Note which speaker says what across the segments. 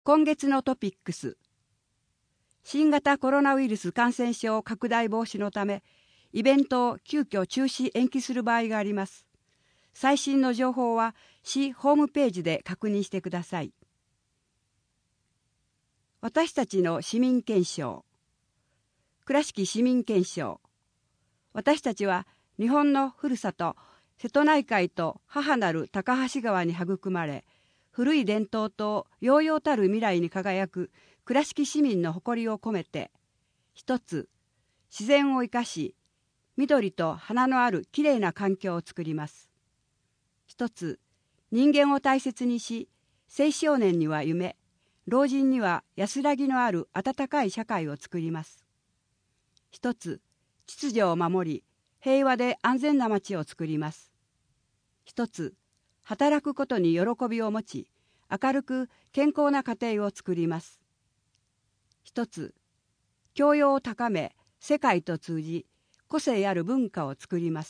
Speaker 1: 今月のトピックス。新型コロナウイルス感染症拡大防止のため、イベントを急遽中止延期する場合があります。最新の情報は市ホームページで確認してください。私たちの市民憲章。倉敷市民憲章。私たちは日本のふるさと瀬戸内海と母なる高橋川に育まれ、古い伝統と揚々たる未来に輝く倉敷市民の誇りを込めて、一つ、自然を生かし、緑と花のあるきれいな環境を作ります。一つ、人間を大切にし、青少年には夢、老人には安らぎのある温かい社会を作ります。一つ、秩序を守り、平和で安全な街を作ります。一つ、働くことに喜びを持ち、明るく健康な家庭を作ります。一つ、教養を高め、世界と通じ、個性ある文化を作ります。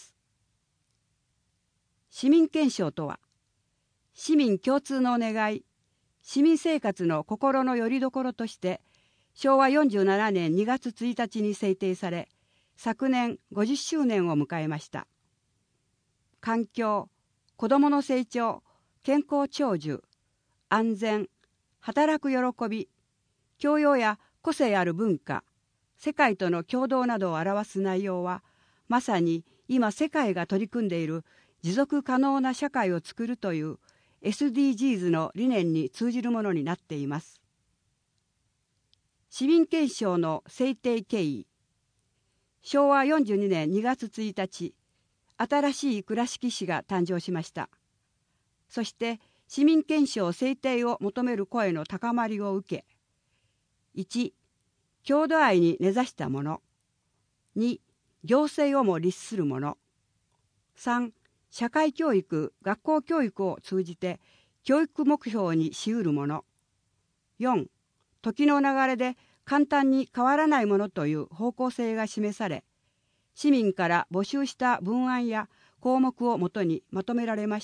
Speaker 1: 市民憲章とは、市民共通の願い、市民生活の心の拠り所として、昭和47年2月1日に制定され、昨年50周年を迎えました。環境、子どもの成長、健康長寿、安全、働く喜び、教養や個性ある文化、世界との共同などを表す内容は、まさに今世界が取り組んでいる持続可能な社会を作るという SDGs の理念に通じるものになっています。市民憲章の制定経緯。昭和42年2月1日、新しい倉敷市が誕生しました。そして市民憲章制定を求める声の高まりを受け、1、郷土愛に根ざしたもの。2、行政をも律するもの。3、社会教育、学校教育を通じて教育目標にしうるもの。4、時の流れで簡単に変わらないものという方向性が示され、市民から募集した文案や項目をもとにまとめられました。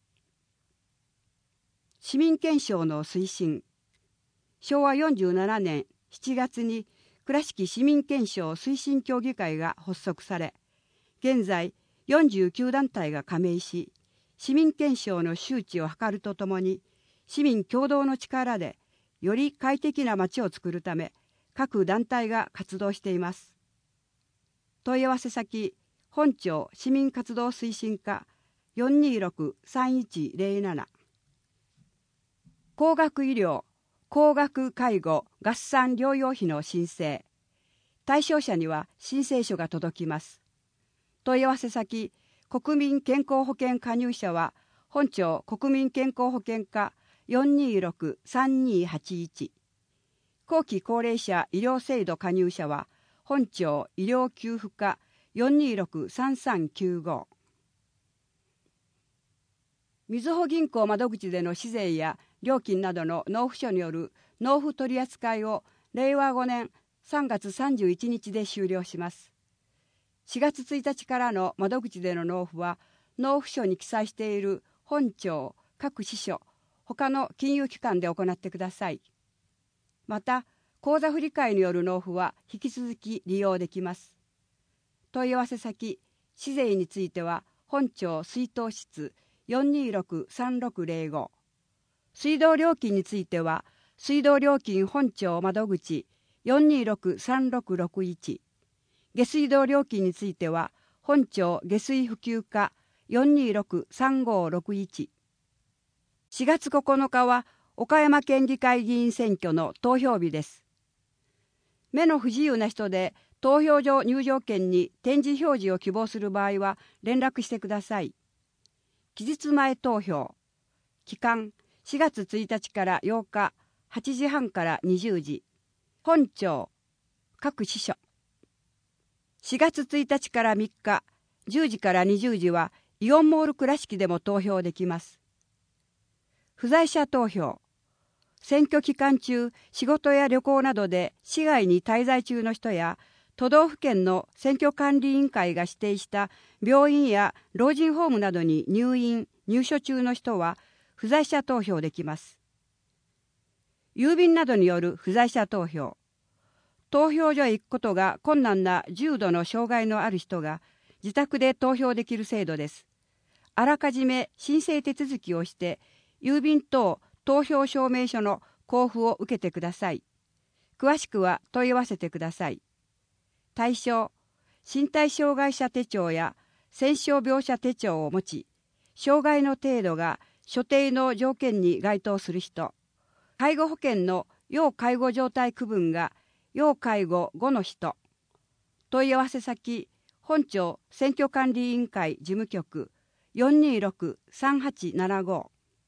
Speaker 1: 市民憲章の推進。昭和47年7月に倉敷市民憲章推進協議会が発足され、現在49団体が加盟し、市民憲章の周知を図るとともに、市民共同の力でより快適な街を作るため、各団体が活動しています。問い合わせ先、本庁市民活動推進課 426-3107。高額医療、高額介護、合算療養費の申請。対象者には申請書が届きます。問い合わせ先、国民健康保険加入者は、本庁国民健康保険課 426-3281。後期高齢者医療制度加入者は、本庁医療給付課 426-3395。みずほ銀行窓口での市税や料金などの納付書による納付取扱いを令和5年3月31日で終了します。4月1日からの窓口での納付は、納付書に記載している本庁各支所、他の金融機関で行ってください。また、口座振替による納付は引き続き利用できます。問い合わせ先、市税については、本庁出納室 426-3605。水道料金については、水道料金本庁窓口 426-3661。下水道料金については、本庁下水普及課 426-3561。4月9日は、岡山県議会議員選挙の投票日です。目の不自由な人で投票所入場券に点字表示を希望する場合は連絡してください。期日前投票。期間4月1日から8日、8時半から20時。本庁各支所。4月1日から3日、10時から20時はイオンモール倉敷でも投票できます。不在者投票。選挙期間中、仕事や旅行などで市外に滞在中の人や、都道府県の選挙管理委員会が指定した病院や老人ホームなどに入院・入所中の人は不在者投票できます。 郵便などによる不在者投票、投票所へ行くことが困難な重度の障害のある人が自宅で投票できる制度です。あらかじめ申請手続きをして郵便等投票証明書の交付を受けてください。詳しくは問い合わせてください。対象、身体障害者手帳や戦傷病者手帳を持ち、障害の程度が所定の条件に該当する人、介護保険の要介護状態区分が要介護5の人、問い合わせ先、本庁選挙管理委員会事務局 426-3875。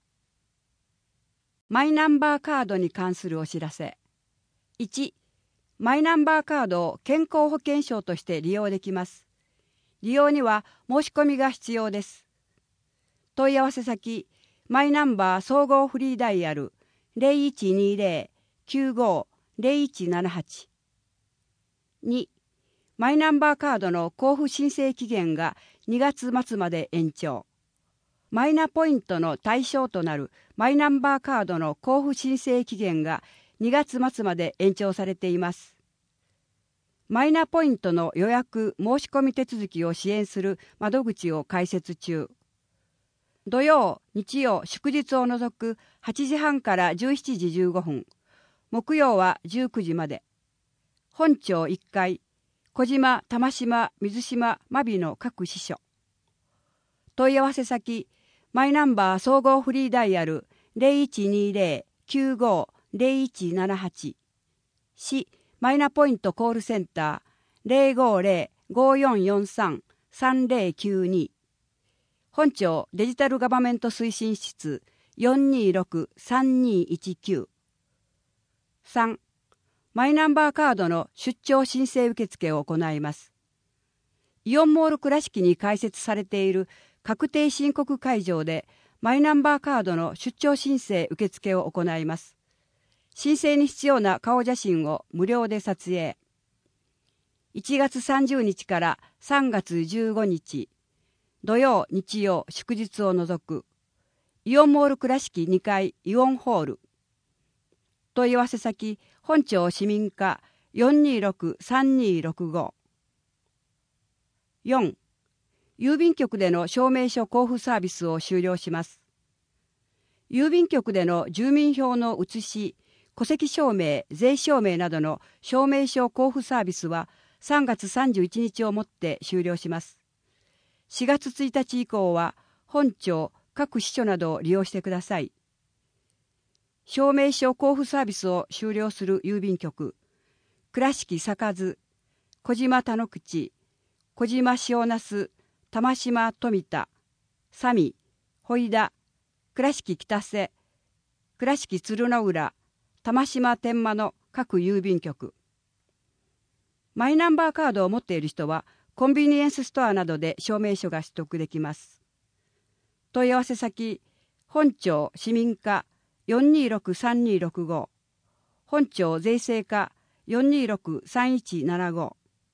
Speaker 1: マイナンバーカードに関するお知らせ。1、マイナンバーカードを健康保険証として利用できます。利用には申し込みが必要です。問い合わせ先、マイナンバー総合フリーダイヤル 0120-95-0178。2、マイナンバーカードの交付申請期限が2月末まで延長。マイナポイントの対象となるマイナンバーカードの交付申請期限が2月末まで延長されています。マイナポイントの予約・申し込み手続きを支援する窓口を開設中。土曜、日曜、祝日を除く8時半から17時15分、木曜は19時まで。本庁1階、小島、玉島、水島、真備の各支所。問い合わせ先、マイナンバー総合フリーダイヤル 0120-95-0178。市マイナポイントコールセンター 050-5443-3092。本庁デジタルガバメント推進室 426-3219。3、マイナンバーカードの出張申請受付を行います。イオンモール倉敷に開設されている確定申告会場でマイナンバーカードの出張申請受付を行います。申請に必要な顔写真を無料で撮影。1月30日から3月15日、土曜、日曜、祝日を除く、イオンモール倉敷2階イオンホール。問い合わせ先、本庁市民課 426-3265。4、郵便局での証明書交付サービスを終了します。郵便局での住民票の写し、戸籍証明、税証明などの証明書交付サービスは3月31日をもって終了します。4月1日以降は本庁各支所などを利用してください。証明書交付サービスを終了する郵便局、倉敷坂津、小島田之口、小島塩那須、玉島富田、佐見、小井田、倉敷北瀬、倉敷鶴の浦、玉島天満の各郵便局。マイナンバーカードを持っている人はコンビニエンスストアなどで証明書が取得できます。問い合わせ先、本庁市民課 426-3265、本庁税制課 426-3175。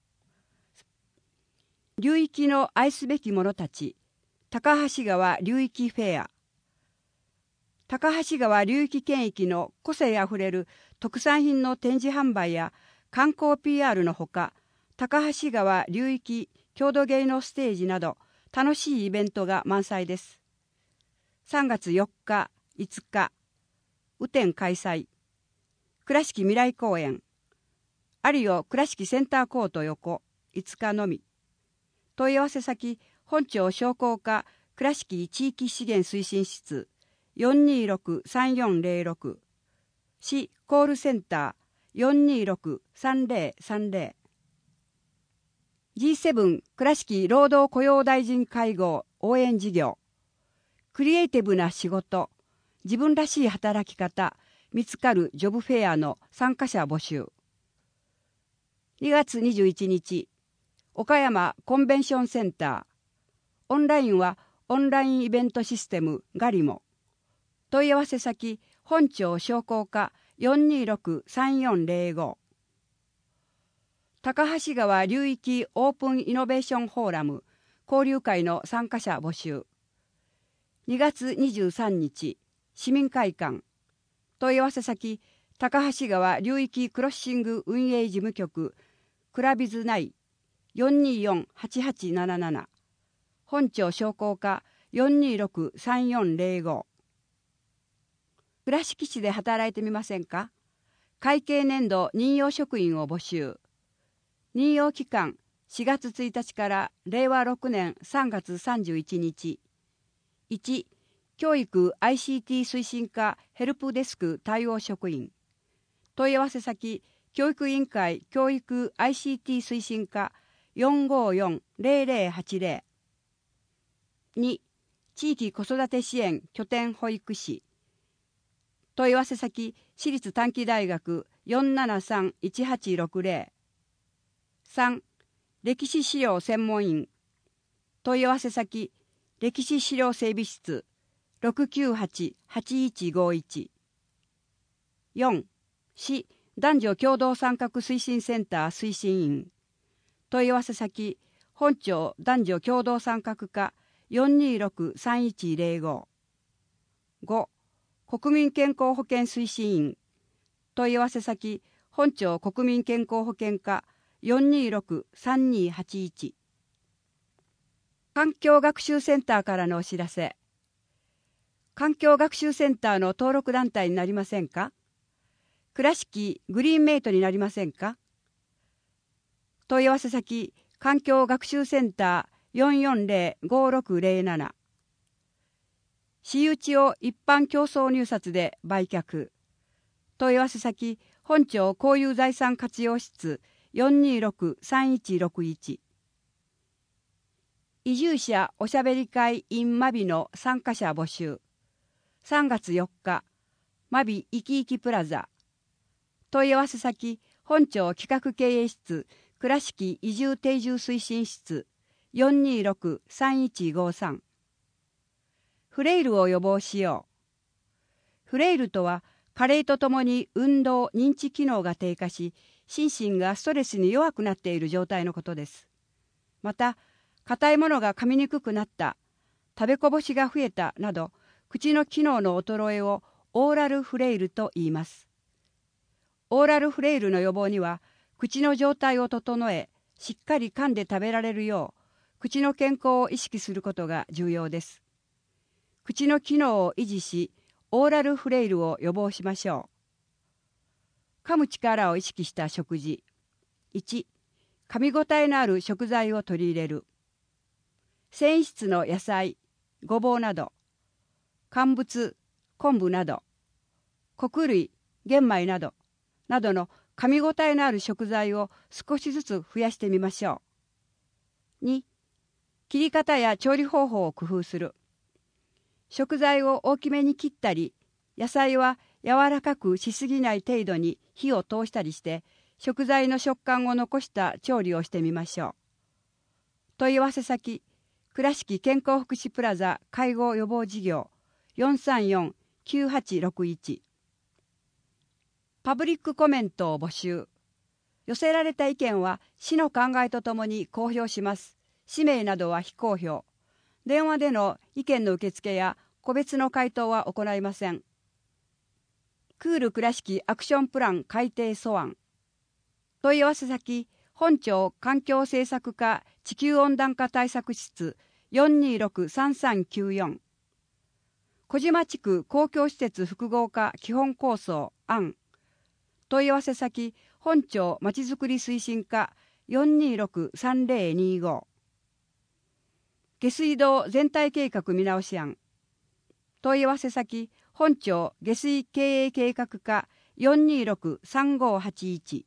Speaker 1: 流域の愛すべき者たち、高橋川流域フェア。高橋川流域圏域の個性あふれる特産品の展示販売や観光 PR のほか、高橋川流域郷土芸能ステージなど楽しいイベントが満載です。3月4日、5日、雨天開催。倉敷未来公園。有尾倉敷センターコート横、5日のみ。問い合わせ先、本庁商工課倉敷地域資源推進室 426-3406。市コールセンター 426-3030。G7 倉敷労働雇用大臣会合応援事業。クリエイティブな仕事、自分らしい働き方、見つかるジョブフェアの参加者募集。2月21日、岡山コンベンションセンター。オンラインはオンラインイベントシステムガリモ。問い合わせ先、本庁商工課 426-3405。高橋川流域オープンイノベーションフォーラム交流会の参加者募集。2月23日、市民会館。問い合わせ先、 高橋川流域クロッシング運営事務局クラビズ内 424-8877 本庁商工課 426-3405。 倉敷市で働いてみませんか。会計年度任用職員を募集。任用期間4月1日から令和6年3月31日。1、教育 ICT 推進課ヘルプデスク対応職員。問い合わせ先、教育委員会教育 ICT 推進課 454-0080。2、地域子育て支援拠点保育士。問い合わせ先、私立短期大学 473-1860。3、歴史資料専門員。問い合わせ先、歴史資料整備室 698-8151。4、市男女共同参画推進センター推進員。問い合わせ先、本庁男女共同参画課 426-3105。5、国民健康保険推進員。問い合わせ先、本庁国民健康保険課 426-3281。環境学習センターからのお知らせ。環境学習センターの登録団体になりませんか。倉敷グリーンメイトになりませんか。問い合わせ先、環境学習センター 440-5607。私有地を一般競争入札で売却。問い合わせ先、本庁公有財産活用室 426-3161。移住者おしゃべり会 in マビの参加者募集。3月4日、マビいきいきプラザ。問い合わせ先、本庁企画経営室倉敷移住定住推進室 426-3153。フレイルを予防しよう。フレイルとは、加齢とともに運動・認知機能が低下し、心身がストレスに弱くなっている状態のことです。また、硬いものが噛みにくくなった、食べこぼしが増えたなど、口の機能の衰えをオーラルフレイルと言います。オーラルフレイルの予防には、口の状態を整え、しっかり噛んで食べられるよう、口の健康を意識することが重要です。口の機能を維持し、オーラルフレイルを予防しましょう。噛む力を意識した食事。1、噛み応えのある食材を取り入れる。繊維質の野菜、ごぼうなど、乾物、昆布など、穀類、玄米などの噛み応えのある食材を少しずつ増やしてみましょう。2、切り方や調理方法を工夫する。食材を大きめに切ったり、野菜は柔らかくしすぎない程度に火を通したりして、食材の食感を残した調理をしてみましょう。問い合わせ先、倉敷健康福祉プラザ介護予防事業 434-9861。パブリックコメントを募集。寄せられた意見は市の考えとともに公表します。氏名などは非公表。電話での意見の受付や個別の回答は行いません。クール倉敷アクションプラン改定素案。問い合わせ先、本庁環境政策課地球温暖化対策室 426-3394。小島地区公共施設複合化基本構想案。問い合わせ先、本庁まちづくり推進課 426-3025。下水道全体計画見直し案。問い合わせ先、本庁下水経営計画課 426-3581。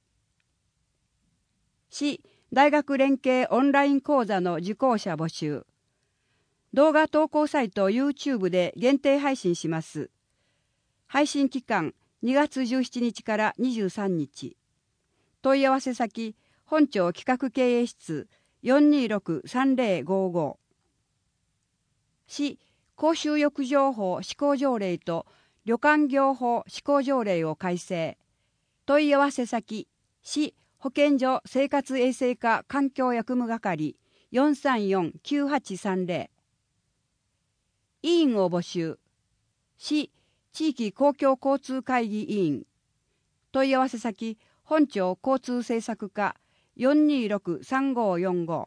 Speaker 1: 市大学連携オンライン講座の受講者募集。動画投稿サイト YouTube で限定配信します。配信期間2月17日から23日。問い合わせ先、本庁企画経営室 426-3055。市公衆浴場法施行条例と旅館業法施行条例を改正。問い合わせ先、市保健所生活衛生課環境役務係 434-9830。委員を募集。市地域公共交通会議委員。 問い合わせ先本庁交通政策課 426-3545。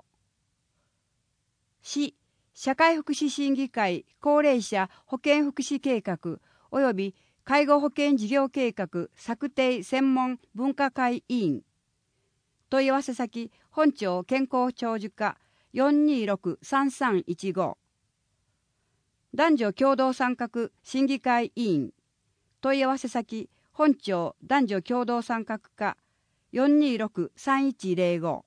Speaker 1: 市社会福祉審議会高齢者保健福祉計画及び介護保険事業計画策定専門分科会委員。問い合わせ先本庁健康長寿課 426-3315。 男女共同参画審議会委員。問い合わせ先本庁男女共同参画課 426-3105。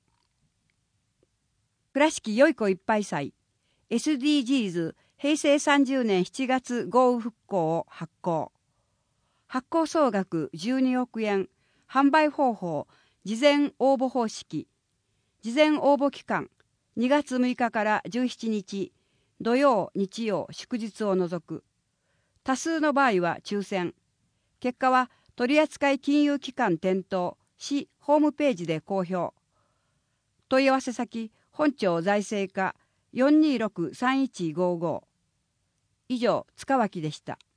Speaker 1: 倉敷よい子いっぱい祭 SDGs 平成30年7月豪雨復興を発行。発行総額12億円。販売方法事前応募方式。事前応募期間2月6日から17日、土曜、日曜、祝日を除く。多数の場合は抽選。結果は取扱金融機関店頭、市ホームページで公表。問い合わせ先本庁財政課 426-3155。 以上、塚脇でした。